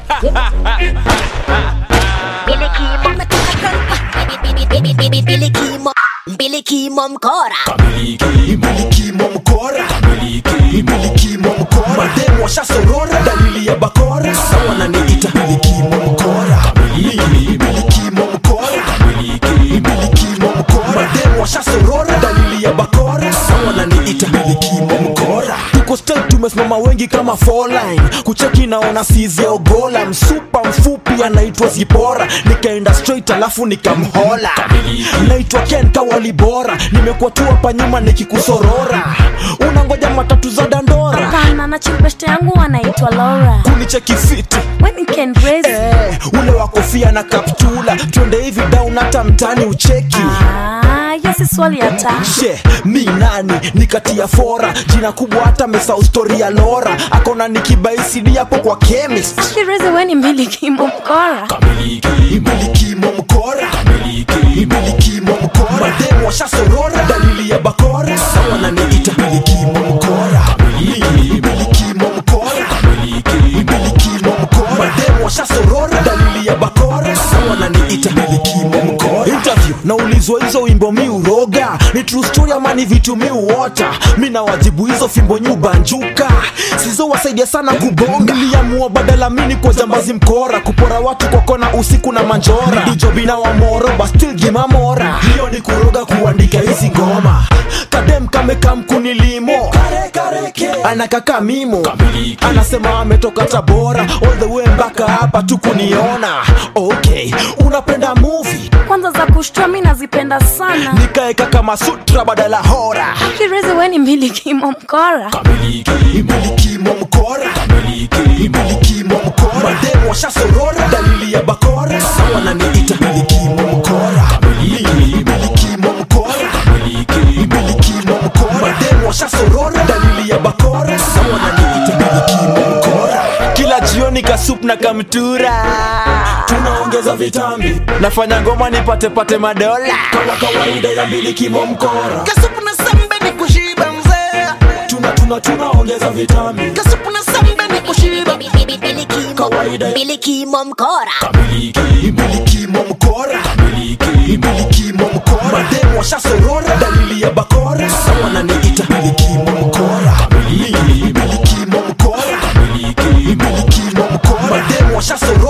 Miliki mkora. Miliki mkora. Miliki mkora. Mademo washasorora dalili ya bakora. Sawa wananiita miliki mkora. Miliki mkora. Miliki mkora. Mademo washasorora dalili ya bakora. Sawa wananiita miliki mkora. Tuko straight tumesimama wengi kama 4 line. Kucheki naona size ogola. Msupa mfupi anaitwa Zipora. Nikaenda straight alafu nikamhola. Naitwa Ken Kawali bora. Nimekuwa tu hapa nyuma nikikusorora. Unangoja matatu za dandora. Hapana, na chimpeste yangu anaitwa Laura. Kunicheki fiti When can raise ule wa kofia na kaptula. Twende hivi down hata mtani ucheki. yes swali hata. She, mi nani, nikatia fora. Jina kubwa hata mesau story ya Laura. Akona nikibaisidi hapo kwa chemist. Shireze weni miliki mkora. Miliki mkora. Miliki mkora. Mademo washasorora dalili ya bakora. Sawa wananiita miliki mkora. Miliki mkora. Miliki mkora. Mademo washasorora dalili ya bakora. Sawa wananiita miliki mkora. Interview naulizwa hizo wimbo mi uroga. Ni true story ama ni vitu mi uota. Mi nawajibu hizo fimbo nyu banjuka. Sizo wasaidia sana kubonga. Niliamua badala mini kwa jambazi mkora. Kupora watu kwa kona usiku na manjora. Dijobina wa moro but still gimamora. Hiyo ni kuroga kuandika hizi ngoma. Kadem kameka mkunilimo. Anakaka mimo. Anasema ametoka Tabora. All the way mpaka hapa tu kuniona. Okay, unapenda movie? Kwanza za kushtua mi nazipenda sana. Nikaeka kama sutra badala hora. Shireze weni miliki mkora. Miliki mkora. Miliki mkora. Mademo washasorora dalili ya bakora. Sawa wananiita miliki mkora. Miliki mkora. Miliki mkora. Mademo washasorora dalili ya bakora. Sawa wananiita miliki mkora. Kila jioni kasup na kamtura. Tunaongeza vitambi. Nafanya ngoma nipate madola. Kama kawaida ya miliki mkora. Kasupu na sembe ni kushiba mzee. Tunaongeza vitambi. Kasupu na sembe ni kushiba. Kawaida Miliki mkora. Miliki mkora. Miliki mkora. Mademo washasorora dalili ya bakora. Sawa wananiita miliki mkora. Miliki mkora. Miliki mkora. Mademo washasorora